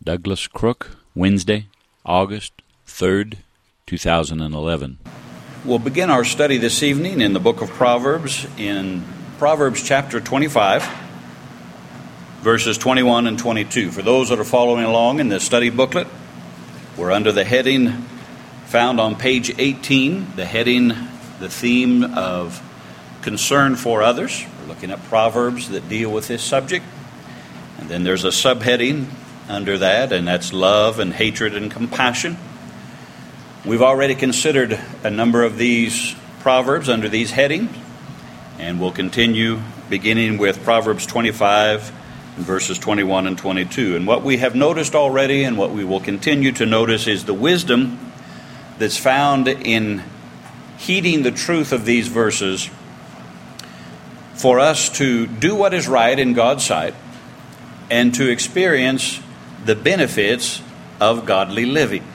Douglas Crook, Wednesday, August 3rd, 2011. We'll begin our study this evening in the book of Proverbs, in Proverbs chapter 25, verses 21 and 22. For those that are following along in the study booklet, we're under the heading found on page 18, the theme of concern for others. We're looking at Proverbs that deal with this subject. And then there's a subheading under that, and that's love and hatred and compassion. We've already considered a number of these Proverbs under these headings, and we'll continue beginning with Proverbs 25 and verses 21 and 22. And what we have noticed already and what we will continue to notice is the wisdom that's found in heeding the truth of these verses for us to do what is right in God's sight and to experience the benefits of godly living.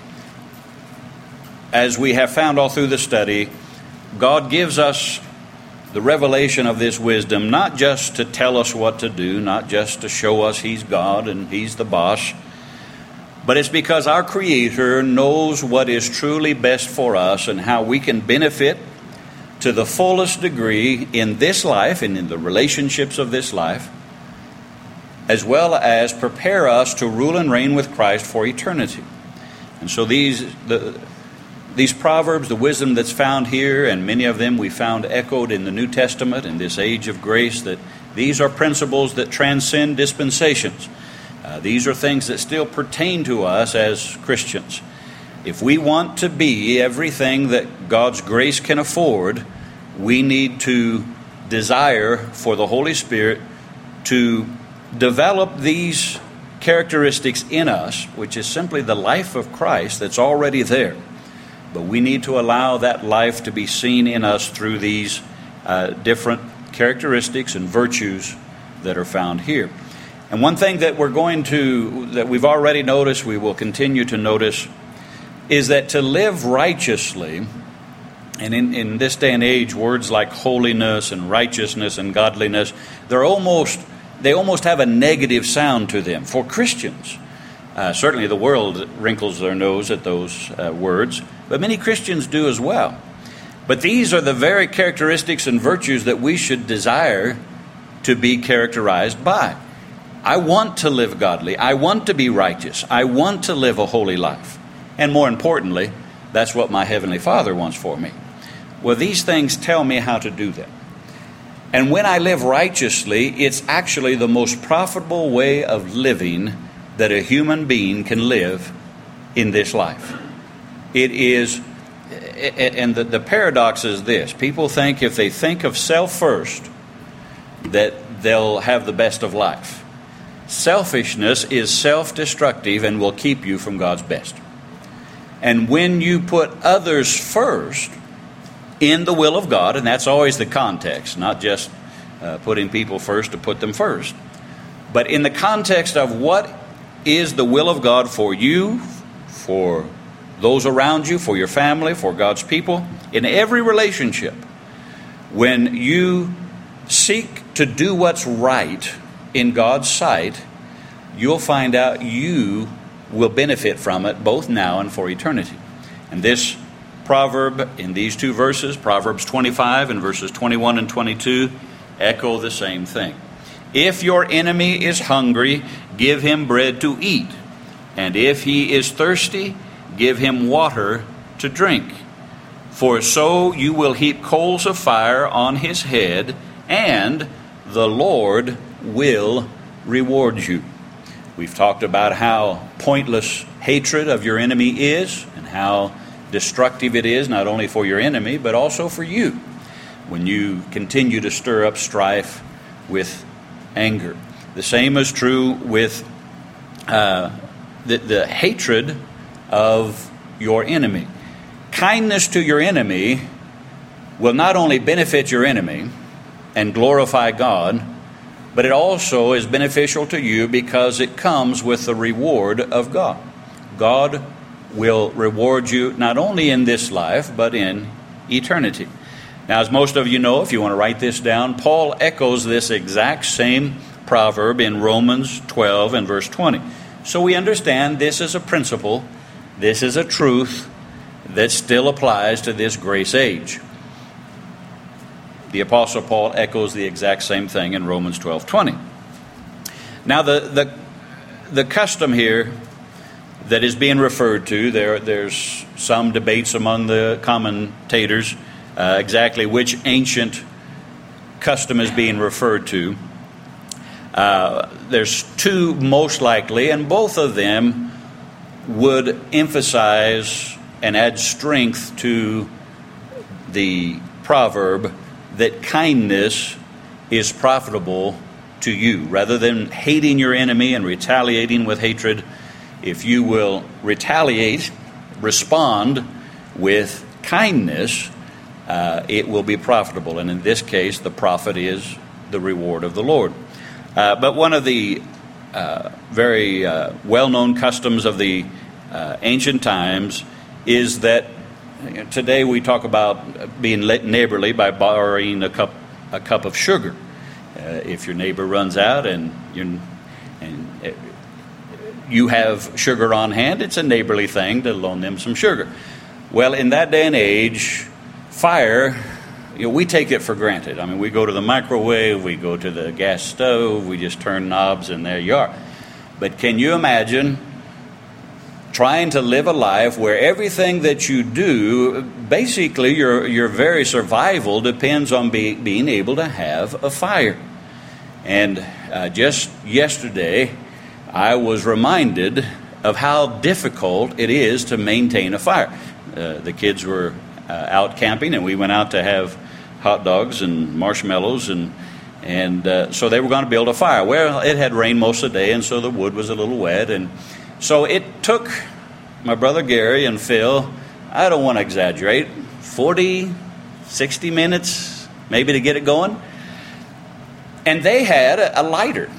As we have found all through the study, God gives us the revelation of this wisdom not just to tell us what to do, not just to show us He's God and He's the boss, but it's because our Creator knows what is truly best for us and how we can benefit to the fullest degree in this life and in the relationships of this life, as well as prepare us to rule and reign with Christ for eternity. And so these Proverbs, the wisdom that's found here, and many of them we found echoed in the New Testament in this age of grace, that these are principles that transcend dispensations. These are things that still pertain to us as Christians. If we want to be everything that God's grace can afford, we need to desire for the Holy Spirit to develop these characteristics in us, which is simply the life of Christ that's already there. But we need to allow that life to be seen in us through these different characteristics and virtues that are found here. And one thing that we've already noticed, we will continue to notice, is that to live righteously, and in this day and age, words like holiness and righteousness and godliness, they almost have a negative sound to them for Christians. Certainly the world wrinkles their nose at those words, but many Christians do as well. But these are the very characteristics and virtues that we should desire to be characterized by. I want to live godly. I want to be righteous. I want to live a holy life. And more importantly, that's what my Heavenly Father wants for me. Well, these things tell me how to do that. And when I live righteously, it's actually the most profitable way of living that a human being can live in this life. It is, and the paradox is this. People think if they think of self first, that they'll have the best of life. Selfishness is self-destructive and will keep you from God's best. And when you put others first in the will of God, and that's always the context, not just putting people first to put them first, but in the context of what is the will of God for you, for those around you, for your family, for God's people, in every relationship, when you seek to do what's right in God's sight, you'll find out you will benefit from it both now and for eternity. And this proverb in these two verses, Proverbs 25 and verses 21 and 22, echo the same thing. If your enemy is hungry, give him bread to eat. And if he is thirsty, give him water to drink. For so you will heap coals of fire on his head, and the Lord will reward you. We've talked about how pointless hatred of your enemy is and how destructive it is, not only for your enemy, but also for you, when you continue to stir up strife with anger. The same is true with the hatred of your enemy. Kindness to your enemy will not only benefit your enemy and glorify God, but it also is beneficial to you because it comes with the reward of God. God will reward you not only in this life, but in eternity. Now, as most of you know, if you want to write this down, Paul echoes this exact same proverb in Romans 12 and verse 20. So we understand this is a principle, this is a truth that still applies to this grace age. The Apostle Paul echoes the exact same thing in Romans 12:20. Now the custom here that is being referred to, there's some debates among the commentators exactly which ancient custom is being referred to. There's two most likely, and both of them would emphasize and add strength to the proverb that kindness is profitable to you. Rather than hating your enemy and retaliating with hatred, if you will retaliate, respond with kindness, it will be profitable. And in this case, the profit is the reward of the Lord. But one of the very well-known customs of the ancient times is that today we talk about being neighborly by borrowing a cup of sugar. If your neighbor runs out and you have sugar on hand, it's a neighborly thing to loan them some sugar. Well, in that day and age, fire, we take it for granted. I mean, we go to the microwave, we go to the gas stove, we just turn knobs and there you are. But can you imagine trying to live a life where everything that you do, basically your very survival depends on being able to have a fire? And just yesterday, I was reminded of how difficult it is to maintain a fire. The kids were out camping, and we went out to have hot dogs and marshmallows, and so they were going to build a fire. Well, it had rained most of the day, and so the wood was a little wet, and so it took my brother Gary and Phil, I don't want to exaggerate, 40, 60 minutes maybe to get it going. And they had a lighter.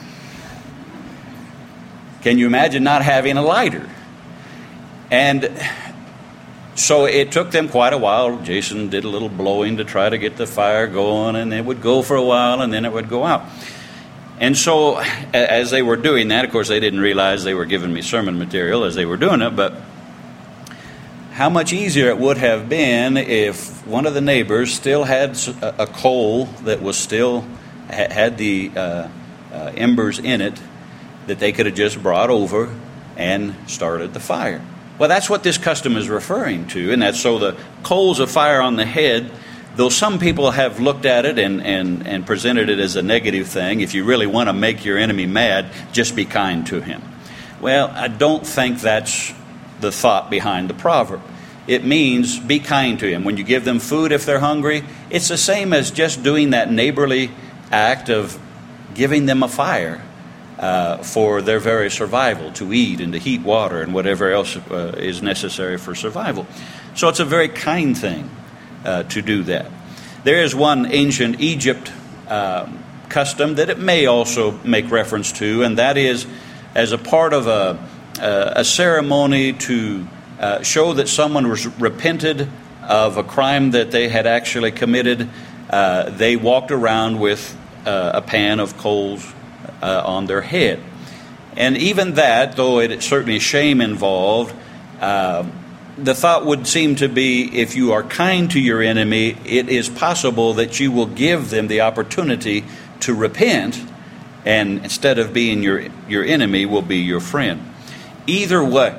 Can you imagine not having a lighter? And so it took them quite a while. Jason did a little blowing to try to get the fire going, and it would go for a while, and then it would go out. And so as they were doing that, of course, they didn't realize they were giving me sermon material as they were doing it, but how much easier it would have been if one of the neighbors still had a coal that was still had the embers in it that they could have just brought over and started the fire. Well, that's what this custom is referring to, and that's so the coals of fire on the head, though some people have looked at it and presented it as a negative thing. If you really want to make your enemy mad, just be kind to him. Well, I don't think that's the thought behind the proverb. It means be kind to him. When you give them food if they're hungry, it's the same as just doing that neighborly act of giving them a fire for their very survival, to eat and to heat water and whatever else is necessary for survival. So it's a very kind thing to do that. There is one ancient Egypt custom that it may also make reference to, and that is as a part of a ceremony to show that someone was repented of a crime that they had actually committed. They walked around with a pan of coals on their head. And even that, though it certainly shame involved, the thought would seem to be, if you are kind to your enemy, it is possible that you will give them the opportunity to repent, and instead of being your enemy, will be your friend. Either way,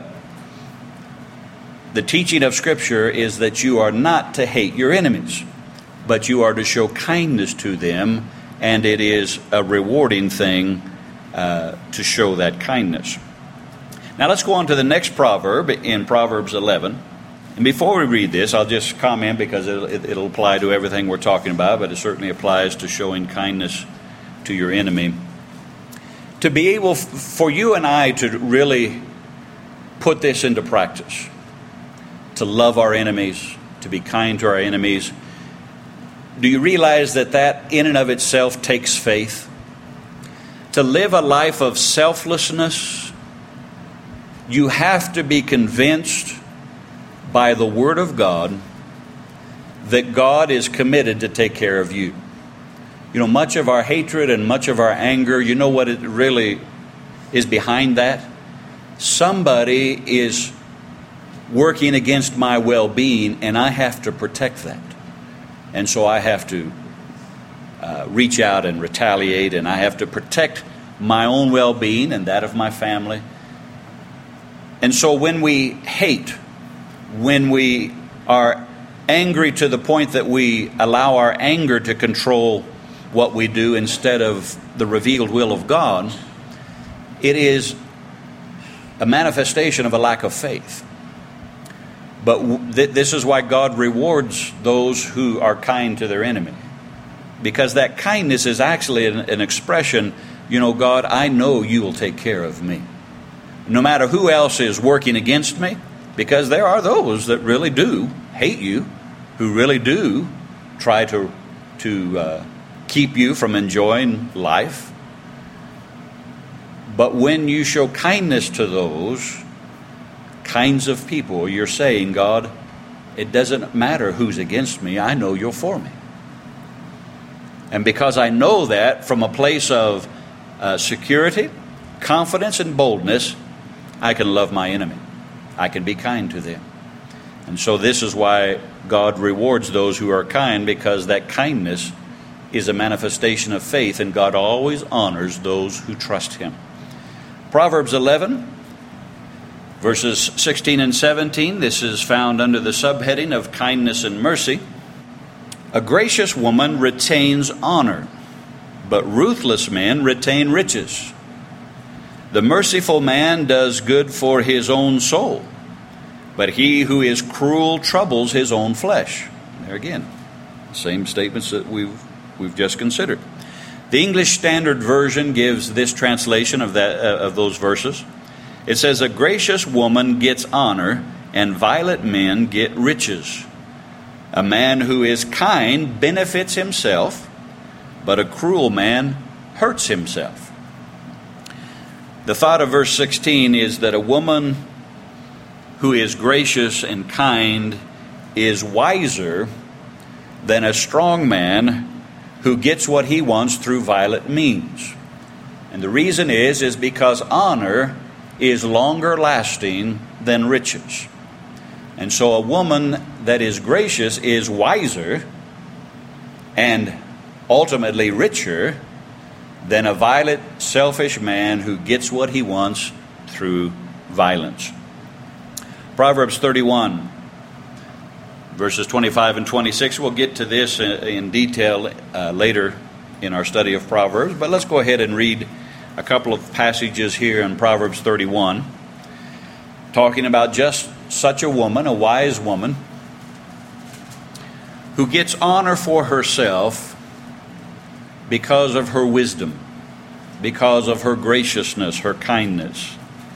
the teaching of Scripture is that you are not to hate your enemies, but you are to show kindness to them, and it is a rewarding thing to show that kindness. Now let's go on to the next proverb in Proverbs 11. And before we read this, I'll just comment because it'll apply to everything we're talking about, but it certainly applies to showing kindness to your enemy. To be able for you and I to really put this into practice, to love our enemies, to be kind to our enemies, do you realize that in and of itself takes faith? To live a life of selflessness, you have to be convinced by the Word of God that God is committed to take care of you. You know, much of our hatred and much of our anger, you know what it really is behind that? somebody is working against my well-being, and I have to protect that. And so I have to reach out and retaliate, and I have to protect my own well-being and that of my family. And so when we hate, when we are angry to the point that we allow our anger to control what we do instead of the revealed will of God, it is a manifestation of a lack of faith. But this is why God rewards those who are kind to their enemy. Because that kindness is actually an expression, God, I know you will take care of me. No matter who else is working against me, because there are those that really do hate you, who really do try to keep you from enjoying life. But when you show kindness to those kinds of people, you're saying, God, it doesn't matter who's against me, I know you're for me. And because I know that from a place of security, confidence, and boldness, I can love my enemy. I can be kind to them. And so this is why God rewards those who are kind, because that kindness is a manifestation of faith, and God always honors those who trust Him. Proverbs 11, verses 16 and 17, this is found under the subheading of kindness and mercy. A gracious woman retains honor, but ruthless men retain riches. The merciful man does good for his own soul, but he who is cruel troubles his own flesh. There again, same statements that we've just considered. The English Standard Version gives this translation of those verses. It says, a gracious woman gets honor, and violent men get riches. A man who is kind benefits himself, but a cruel man hurts himself. The thought of verse 16 is that a woman who is gracious and kind is wiser than a strong man who gets what he wants through violent means. And the reason is because honor is longer lasting than riches. And so a woman that is gracious is wiser and ultimately richer than a violent, selfish man who gets what he wants through violence. Proverbs 31, verses 25 and 26. We'll get to this in detail later in our study of Proverbs, but let's go ahead and read a couple of passages here in Proverbs 31, talking about just such a woman, a wise woman, who gets honor for herself because of her wisdom, because of her graciousness, her kindness.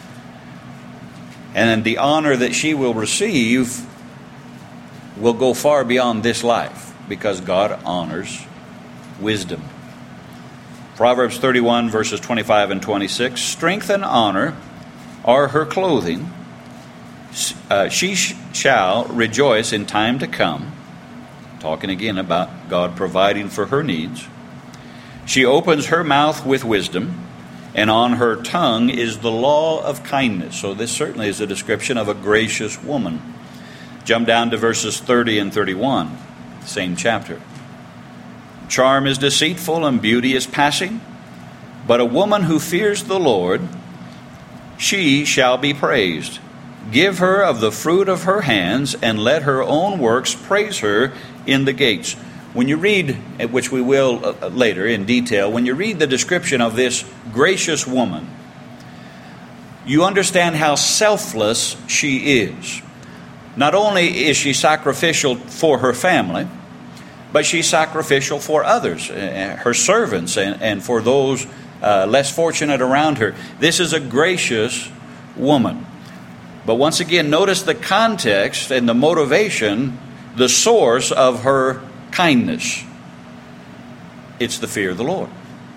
And the honor that she will receive will go far beyond this life, because God honors wisdom. Proverbs 31, verses 25 and 26. Strength and honor are her clothing. She shall rejoice in time to come. Talking again about God providing for her needs. She opens her mouth with wisdom, and on her tongue is the law of kindness. So this certainly is a description of a gracious woman. Jump down to verses 30 and 31, same chapter. Charm is deceitful and beauty is passing, but a woman who fears the Lord, she shall be praised. Give her of the fruit of her hands, and let her own works praise her in the gates. When you read, which we will later in detail, when you read the description of this gracious woman, you understand how selfless she is. Not only is she sacrificial for her family, but she's sacrificial for others, her servants, and for those less fortunate around her. This is a gracious woman. But once again, notice the context and the motivation, the source of her kindness. It's the fear of the Lord.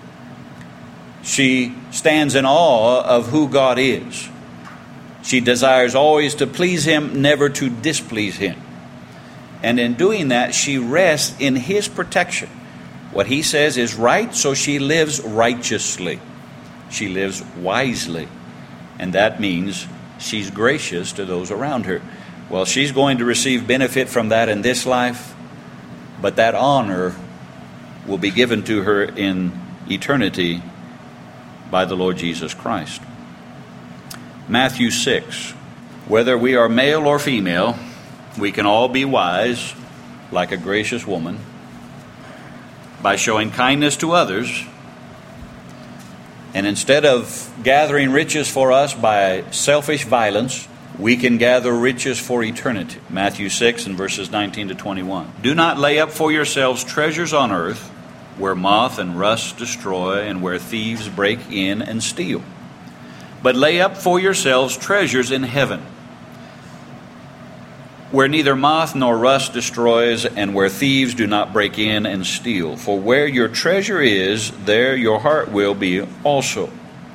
She stands in awe of who God is. She desires always to please Him, never to displease Him. And in doing that, she rests in His protection. What He says is right, so she lives righteously. She lives wisely. and that means she's gracious to those around her. Well, she's going to receive benefit from that in this life, but that honor will be given to her in eternity by the Lord Jesus Christ. Matthew 6. Whether we are male or female, we can all be wise, like a gracious woman, by showing kindness to others. And instead of gathering riches for us by selfish violence, we can gather riches for eternity. Matthew 6 and verses 19 to 21. Do not lay up for yourselves treasures on earth, where moth and rust destroy, and where thieves break in and steal. But lay up for yourselves treasures in heaven, where neither moth nor rust destroys, and where thieves do not break in and steal. For where your treasure is, there your heart will be also.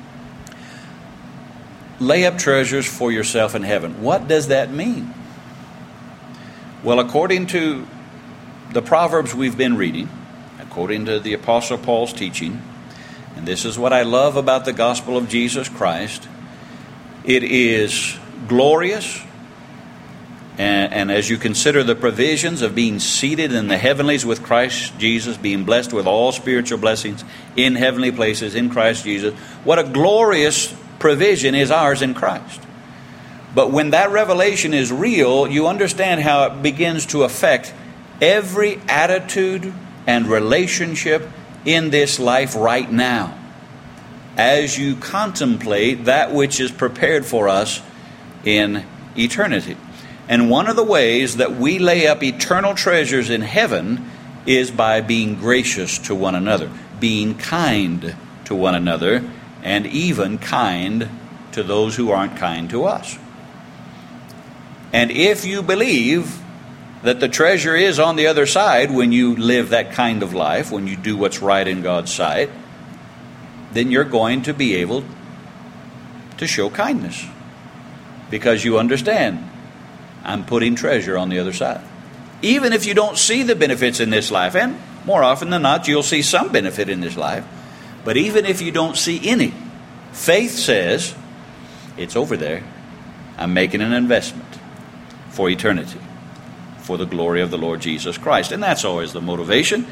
Lay up treasures for yourself in heaven. What does that mean? Well, according to the Proverbs we've been reading, according to the Apostle Paul's teaching, and this is what I love about the gospel of Jesus Christ, it is glorious. And as you consider the provisions of being seated in the heavenlies with Christ Jesus, being blessed with all spiritual blessings in heavenly places in Christ Jesus, what a glorious provision is ours in Christ. But when that revelation is real, you understand how it begins to affect every attitude and relationship in this life right now, as you contemplate that which is prepared for us in eternity. And one of the ways that we lay up eternal treasures in heaven is by being gracious to one another, being kind to one another, and even kind to those who aren't kind to us. And if you believe that the treasure is on the other side when you live that kind of life, when you do what's right in God's sight, then you're going to be able to show kindness, because you understand, I'm putting treasure on the other side. Even if you don't see the benefits in this life, and more often than not, you'll see some benefit in this life, but even if you don't see any, faith says, it's over there. I'm making an investment for eternity, for the glory of the Lord Jesus Christ. And that's always the motivation.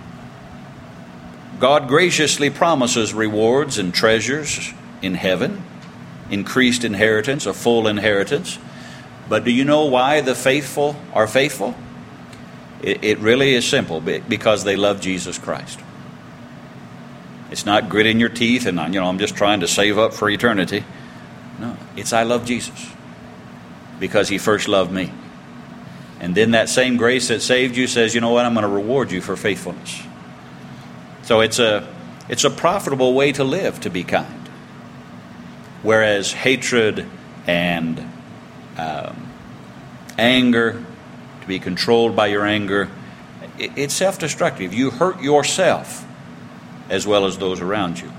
God graciously promises rewards and treasures in heaven, increased inheritance, a full inheritance. But do you know why the faithful are faithful? It really is simple, because they love Jesus Christ. It's not gritting your teeth and, I'm just trying to save up for eternity. No, it's I love Jesus because He first loved me. And then that same grace that saved you says, you know what, I'm going to reward you for faithfulness. So it's a profitable way to live, to be kind. Whereas hatred and anger, to be controlled by your anger, it's self-destructive. You hurt yourself as well as those around you.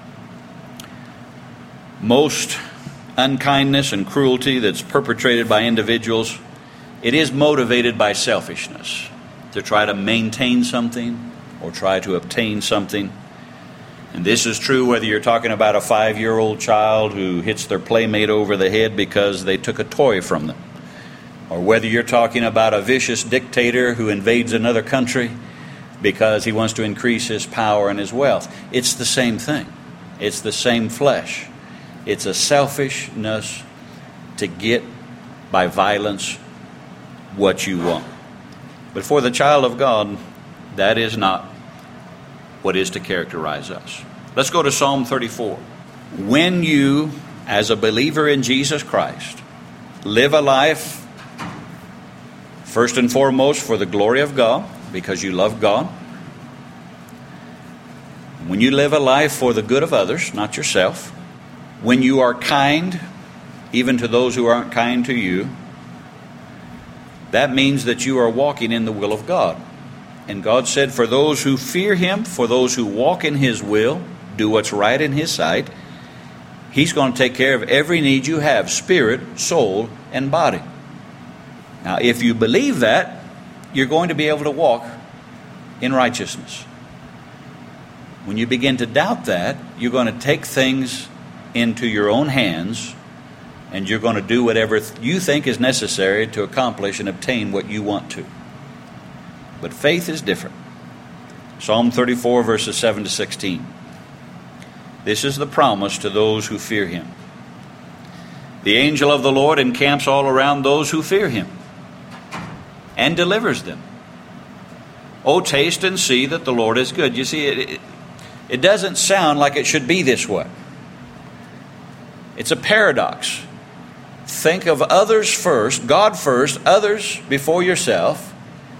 Most unkindness and cruelty that's perpetrated by individuals, it is motivated by selfishness, to try to maintain something or try to obtain something. And this is true whether you're talking about a 5-year-old child who hits their playmate over the head because they took a toy from them, or whether you're talking about a vicious dictator who invades another country because he wants to increase his power and his wealth. It's the same thing. It's the same flesh. It's a selfishness to get by violence what you want. But for the child of God, that is not what is to characterize us. Let's go to Psalm 34. When you, as a believer in Jesus Christ, live a life first and foremost for the glory of God, because you love God. When you live a life for the good of others, not yourself. When you are kind, even to those who aren't kind to you, that means that you are walking in the will of God. And God said, for those who fear Him, for those who walk in His will, do what's right in His sight, He's going to take care of every need you have, spirit, soul, and body. Now, if you believe that, you're going to be able to walk in righteousness. When you begin to doubt that, you're going to take things into your own hands, and you're going to do whatever you think is necessary to accomplish and obtain what you want to. But faith is different. Psalm 34, verses 7 to 16. This is the promise to those who fear Him. The angel of the Lord encamps all around those who fear Him and delivers them. Oh, taste and see that the Lord is good. You see, it doesn't sound like it should be this way. It's a paradox. Think of others first, God first, others before yourself,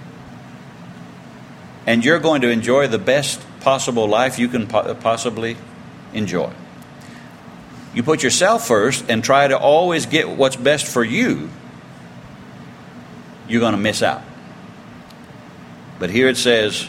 and you're going to enjoy the best possible life you can possibly enjoy. You put yourself first and try to always get what's best for you, you're going to miss out. But here it says,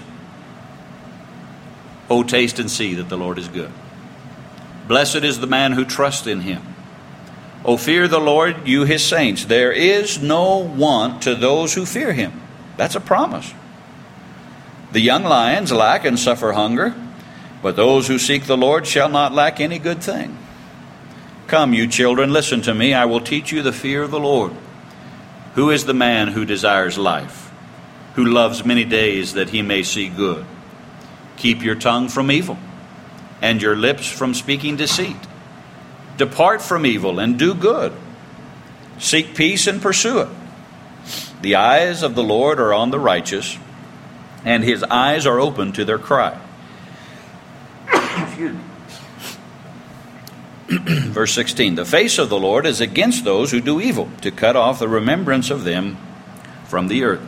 "Oh, taste and see that the Lord is good. Blessed is the man who trusts in Him. Oh, fear the Lord, you His saints. There is no want to those who fear Him." That's a promise. "The young lions lack and suffer hunger, but those who seek the Lord shall not lack any good thing. Come, you children, listen to me. I will teach you the fear of the Lord. Who is the man who desires life, who loves many days that he may see good? Keep your tongue from evil, and your lips from speaking deceit. Depart from evil and do good. Seek peace and pursue it. The eyes of the Lord are on the righteous, and His eyes are open to their cry." Excuse me. Verse 16, "The face of the Lord is against those who do evil, to cut off the remembrance of them from the earth."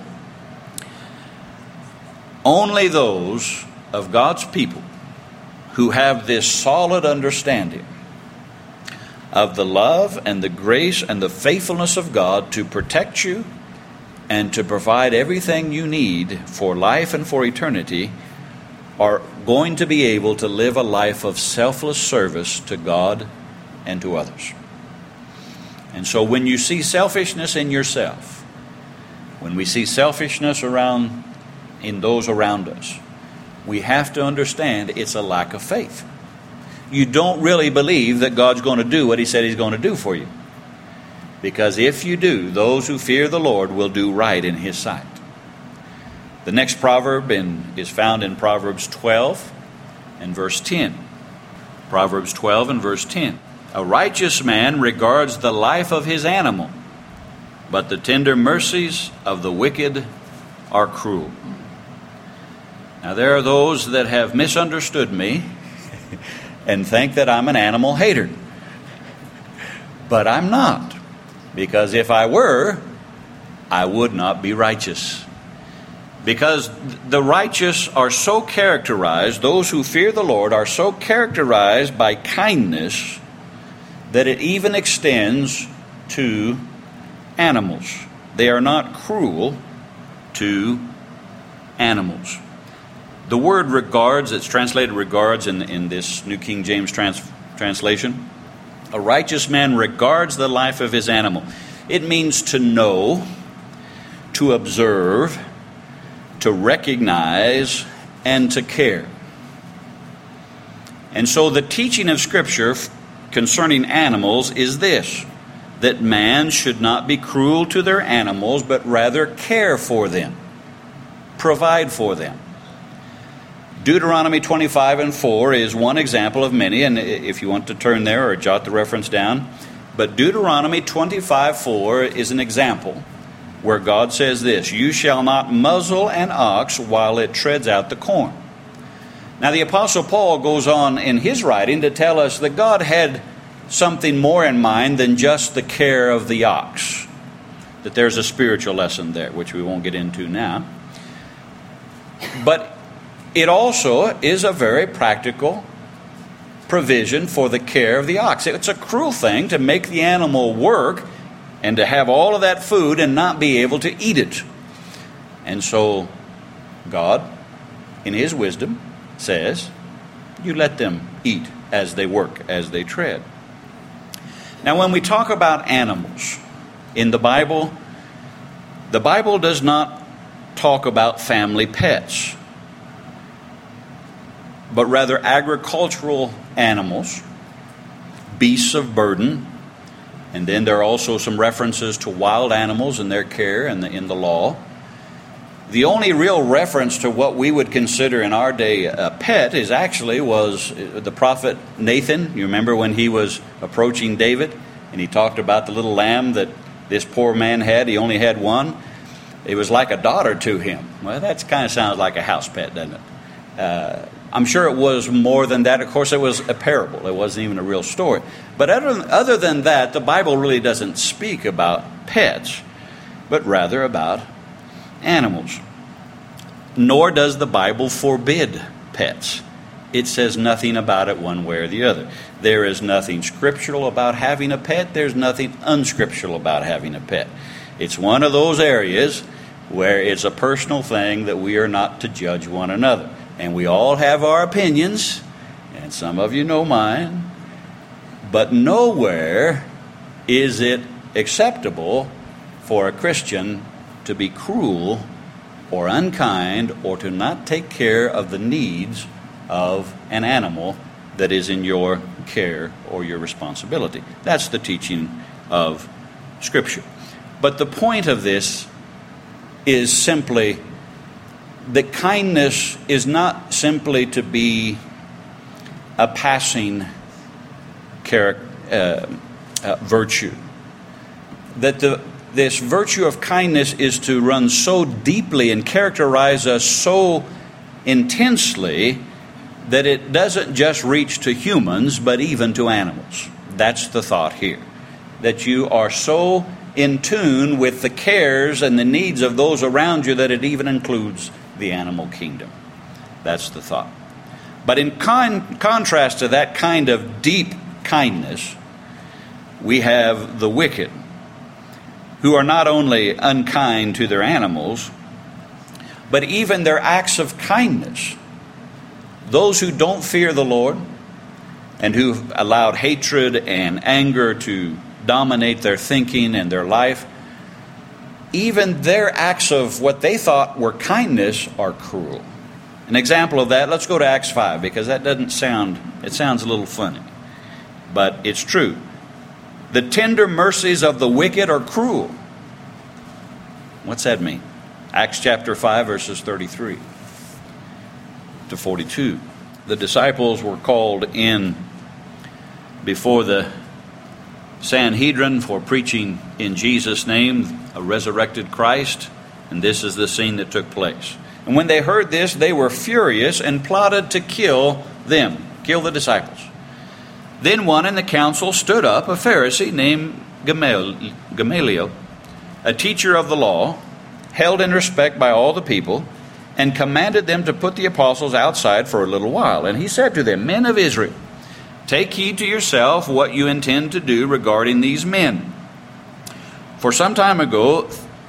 Only those of God's people who have this solid understanding of the love and the grace and the faithfulness of God to protect you and to provide everything you need for life and for eternity are going to be able to live a life of selfless service to God and to others. And so when you see selfishness in yourself, when we see selfishness in those around us, we have to understand it's a lack of faith. You don't really believe that God's going to do what He said He's going to do for you. Because if you do, those who fear the Lord will do right in His sight. The next proverb is found in Proverbs 12 and verse 10. Proverbs 12 and verse 10. "A righteous man regards the life of his animal, but the tender mercies of the wicked are cruel." Now there are those that have misunderstood me and think that I'm an animal hater. But I'm not. Because if I were, I would not be righteous. Because the righteous are so characterized, those who fear the Lord are so characterized by kindness that it even extends to animals. They are not cruel to animals. The word regards, it's translated regards in this New King James translation. A righteous man regards the life of his animal. It means to know, to observe, to recognize, and to care. And so the teaching of Scripture concerning animals is this: that man should not be cruel to their animals, but rather care for them, provide for them. Deuteronomy 25 and 4 is one example of many, and if you want to turn there or jot the reference down, but Deuteronomy 25:4 is an example where God says this: "You shall not muzzle an ox while it treads out the corn." Now the Apostle Paul goes on in his writing to tell us that God had something more in mind than just the care of the ox. That there's a spiritual lesson there, which we won't get into now. But it also is a very practical provision for the care of the ox. It's a cruel thing to make the animal work and to have all of that food and not be able to eat it. And so God, in His wisdom, says, you let them eat as they work, as they tread. Now, when we talk about animals in the Bible does not talk about family pets, but rather agricultural animals, beasts of burden. And then there are also some references to wild animals and their care in the law. The only real reference to what we would consider in our day a pet was the prophet Nathan. You remember when he was approaching David and he talked about the little lamb that this poor man had. He only had one. It was like a daughter to him. Well, that kind of sounds like a house pet, doesn't it? I'm sure it was more than that. Of course, it was a parable. It wasn't even a real story. But other than that, the Bible really doesn't speak about pets, but rather about animals. Nor does the Bible forbid pets. It says nothing about it one way or the other. There is nothing scriptural about having a pet. There's nothing unscriptural about having a pet. It's one of those areas where it's a personal thing that we are not to judge one another. And we all have our opinions, and some of you know mine, but nowhere is it acceptable for a Christian to be cruel or unkind or to not take care of the needs of an animal that is in your care or your responsibility. That's the teaching of Scripture. But the point of this is simply that kindness is not simply to be a passing virtue. That this virtue of kindness is to run so deeply and characterize us so intensely that it doesn't just reach to humans, but even to animals. That's the thought here. That you are so in tune with the cares and the needs of those around you that it even includes the animal kingdom. That's the thought. But in contrast to that kind of deep kindness, we have the wicked, who are not only unkind to their animals, but even their acts of kindness. Those who don't fear the Lord and who've allowed hatred and anger to dominate their thinking and their life, even their acts of what they thought were kindness are cruel. An example of that, let's go to Acts 5, because that sounds a little funny, but it's true. The tender mercies of the wicked are cruel. What's that mean? Acts chapter 5, verses 33 to 42. The disciples were called in before the Sanhedrin for preaching in Jesus' name, a resurrected Christ, and this is the scene that took place. And when they heard this, they were furious and plotted to kill the disciples. Then one in the council stood up, a Pharisee named Gamaliel, a teacher of the law, held in respect by all the people, and commanded them to put the apostles outside for a little while. And he said to them, Men of Israel, take heed to yourself what you intend to do regarding these men. For some time ago,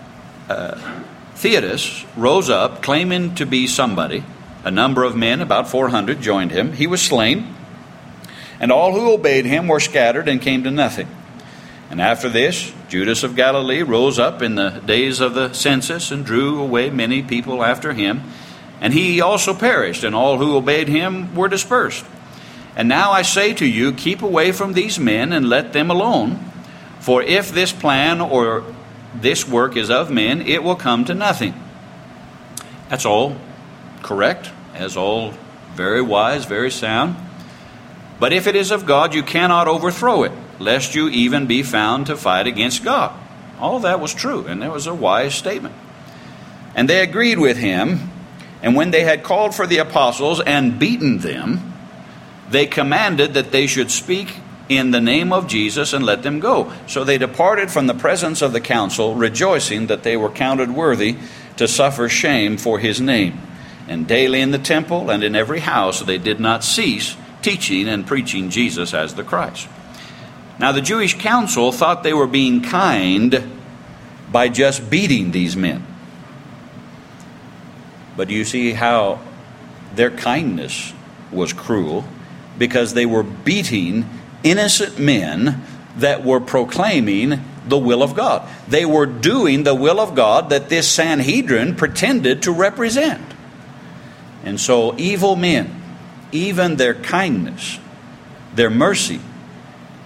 Theudas rose up, claiming to be somebody. A number of men, about 400, joined him. He was slain, and all who obeyed him were scattered and came to nothing. And after this, Judas of Galilee rose up in the days of the census and drew away many people after him. And he also perished, and all who obeyed him were dispersed. And now I say to you, keep away from these men and let them alone. For if this plan or this work is of men, it will come to nothing. That's all correct, as all very wise, very sound. But if it is of God, you cannot overthrow it, lest you even be found to fight against God. All that was true, and that was a wise statement. And they agreed with him, and when they had called for the apostles and beaten them, they commanded that they should speak in the name of Jesus and let them go. So they departed from the presence of the council, rejoicing that they were counted worthy to suffer shame for his name. And daily in the temple and in every house they did not cease teaching and preaching Jesus as the Christ. Now the Jewish council thought they were being kind by just beating these men. But do you see how their kindness was cruel? Because they were beating innocent men that were proclaiming the will of God. They were doing the will of God that this Sanhedrin pretended to represent. And so evil men, even their kindness, their mercy,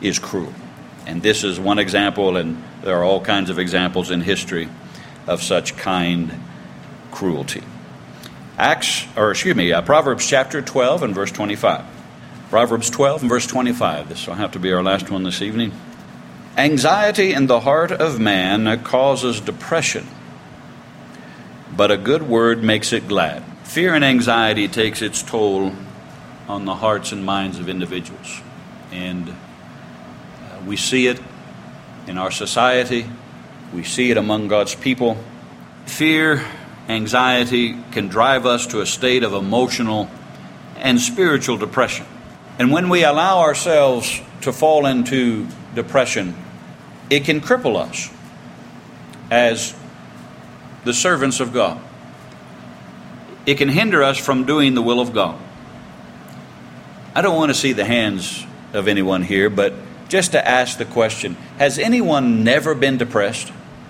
is cruel. And this is one example, and there are all kinds of examples in history of such kind cruelty. Proverbs chapter 12 and verse 25. Proverbs 12 and verse 25. This will have to be our last one this evening. Anxiety in the heart of man causes depression, but a good word makes it glad. Fear and anxiety takes its toll on the hearts and minds of individuals. And we see it in our society. We see it among God's people. Fear, anxiety can drive us to a state of emotional and spiritual depression. And when we allow ourselves to fall into depression, it can cripple us as the servants of God. It can hinder us from doing the will of God. I don't want to see the hands of anyone here, but just to ask the question, has anyone never been depressed?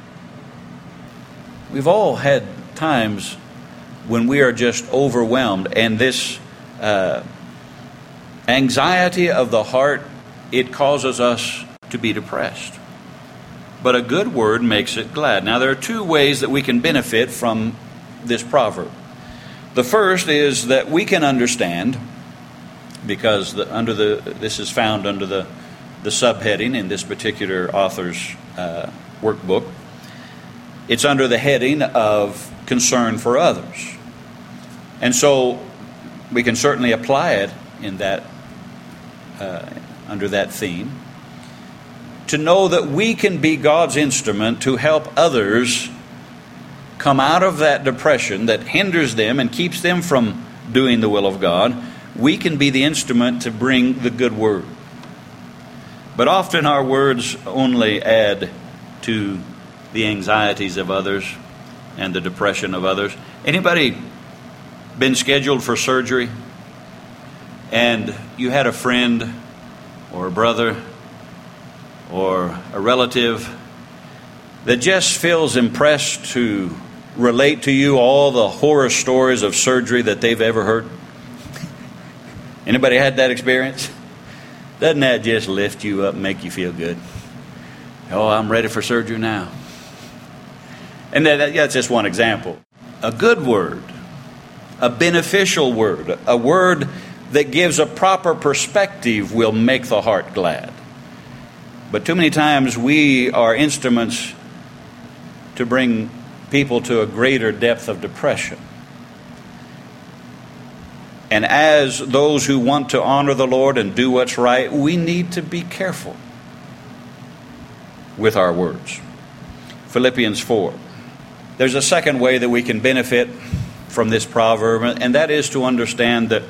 We've all had times when we are just overwhelmed, and this anxiety of the heart, it causes us to be depressed. But a good word makes it glad. Now, there are two ways that we can benefit from this proverb. The first is that we can understand, because this is found under the subheading in this particular author's workbook. It's under the heading of concern for others. And so we can certainly apply it in that under that theme, to know that we can be God's instrument to help others come out of that depression that hinders them and keeps them from doing the will of God. We can be the instrument to bring the good word. But often our words only add to the anxieties of others and the depression of others. Anybody been scheduled for surgery and you had a friend or a brother or a relative that just feels impressed to relate to you all the horror stories of surgery that they've ever heard? Anybody had that experience? Doesn't that just lift you up and make you feel good? Oh, I'm ready for surgery now. And that's just one example. A good word, a beneficial word, a word that gives a proper perspective will make the heart glad. But too many times we are instruments to bring people to a greater depth of depression. And as those who want to honor the Lord and do what's right, we need to be careful with our words. Philippians 4. There's a second way that we can benefit from this proverb, and that is to understand that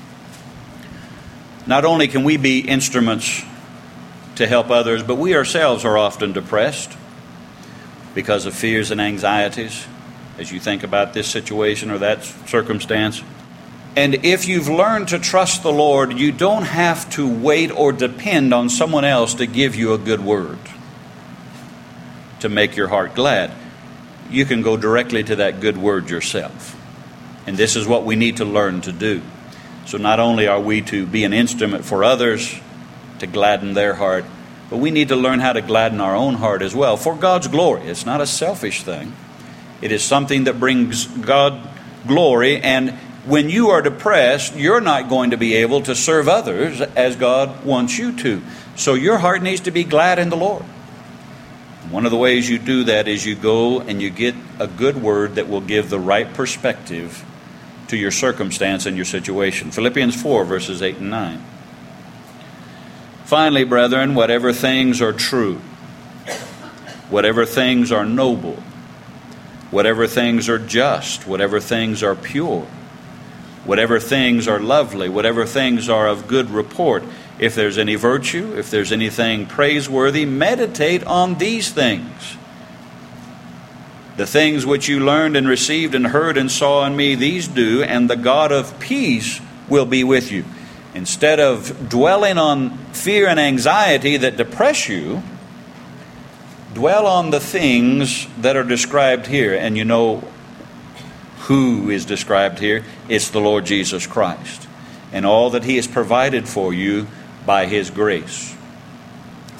not only can we be instruments to help others, but we ourselves are often depressed because of fears and anxieties as you think about this situation or that circumstance. And if you've learned to trust the Lord, you don't have to wait or depend on someone else to give you a good word to make your heart glad. You can go directly to that good word yourself. And this is what we need to learn to do. So not only are we to be an instrument for others to gladden their heart, but we need to learn how to gladden our own heart as well for God's glory. It's not a selfish thing. It is something that brings God glory. And when you are depressed, you're not going to be able to serve others as God wants you to. So your heart needs to be glad in the Lord. One of the ways you do that is you go and you get a good word that will give the right perspective to your circumstance and your situation. Philippians 4, verses 8 and 9. Finally, brethren, whatever things are true, whatever things are noble, whatever things are just, whatever things are pure, whatever things are lovely, whatever things are of good report, if there's any virtue, if there's anything praiseworthy, meditate on these things. The things which you learned and received and heard and saw in me, these do, and the God of peace will be with you. Instead of dwelling on fear and anxiety that depress you, dwell on the things that are described here. And you know who is described here? It's the Lord Jesus Christ and all that He has provided for you by His grace.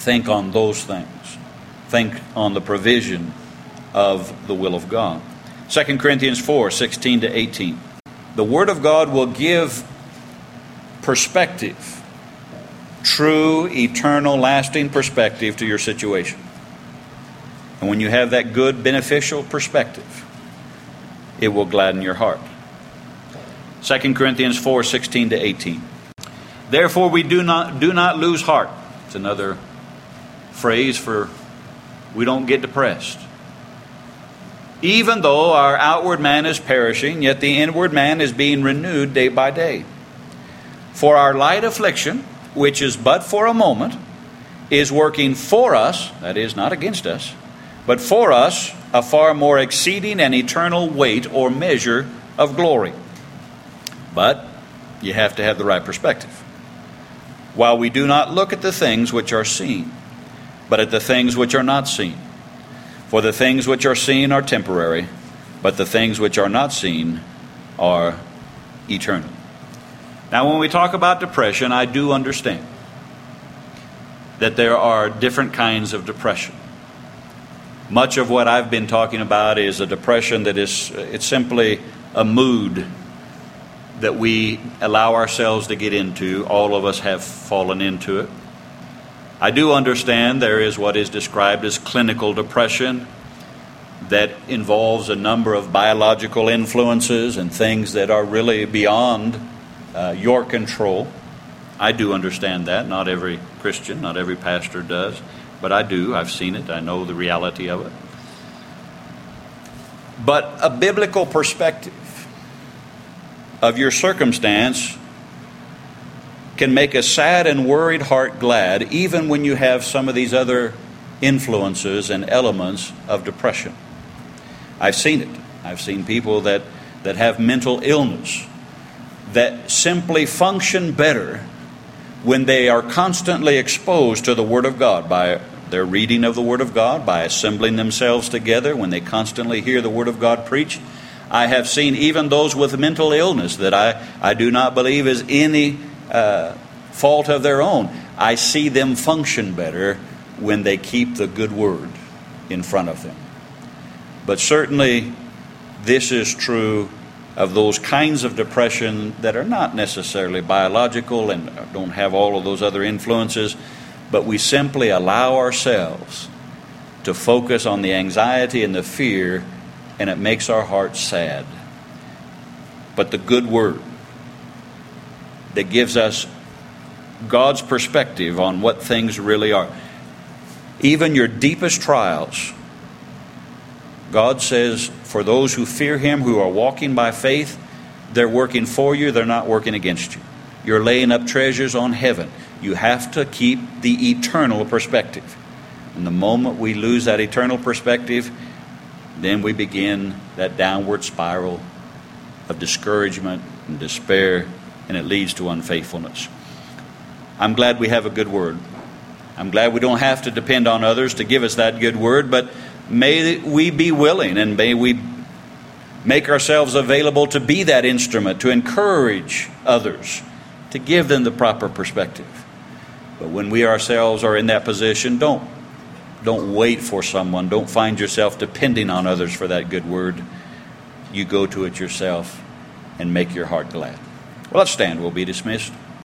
Think on those things. Think on the provision of the will of God. 2 Corinthians 4:16 to 18. The Word of God will give perspective, true, eternal, lasting perspective to your situation. And when you have that good, beneficial perspective, it will gladden your heart. 2 Corinthians 4:16 to 18. Therefore we do not lose heart. It's another phrase for we don't get depressed. Even though our outward man is perishing, yet the inward man is being renewed day by day. For our light affliction, which is but for a moment, is working for us, that is, not against us, but for us a far more exceeding and eternal weight or measure of glory. But you have to have the right perspective. While we do not look at the things which are seen, but at the things which are not seen. For the things which are seen are temporary, but the things which are not seen are eternal. Now, when we talk about depression, I do understand that there are different kinds of depression. Much of what I've been talking about is a depression that it's simply a mood that we allow ourselves to get into. All of us have fallen into it. I do understand there is what is described as clinical depression that involves a number of biological influences and things that are really beyond your control. I do understand that. Not every Christian, not every pastor does, but I do. I've seen it. I know the reality of it. But a biblical perspective of your circumstance can make a sad and worried heart glad, even when you have some of these other influences and elements of depression. I've seen it. I've seen people that have mental illness that simply function better when they are constantly exposed to the Word of God by their reading of the Word of God, by assembling themselves together, when they constantly hear the Word of God preached. I have seen even those with mental illness that I do not believe is any fault of their own. I see them function better when they keep the good word in front of them. But certainly this is true of those kinds of depression that are not necessarily biological and don't have all of those other influences, but we simply allow ourselves to focus on the anxiety and the fear, and it makes our hearts sad. But the good word that gives us God's perspective on what things really are. Even your deepest trials, God says, for those who fear Him, who are walking by faith, they're working for you, they're not working against you. You're laying up treasures on heaven. You have to keep the eternal perspective. And the moment we lose that eternal perspective, then we begin that downward spiral of discouragement and despair, and it leads to unfaithfulness. I'm glad we have a good word. I'm glad we don't have to depend on others to give us that good word, but may we be willing and may we make ourselves available to be that instrument, to encourage others, to give them the proper perspective. But when we ourselves are in that position, don't wait for someone. Don't find yourself depending on others for that good word. You go to it yourself and make your heart glad. Well, let's stand. We'll be dismissed.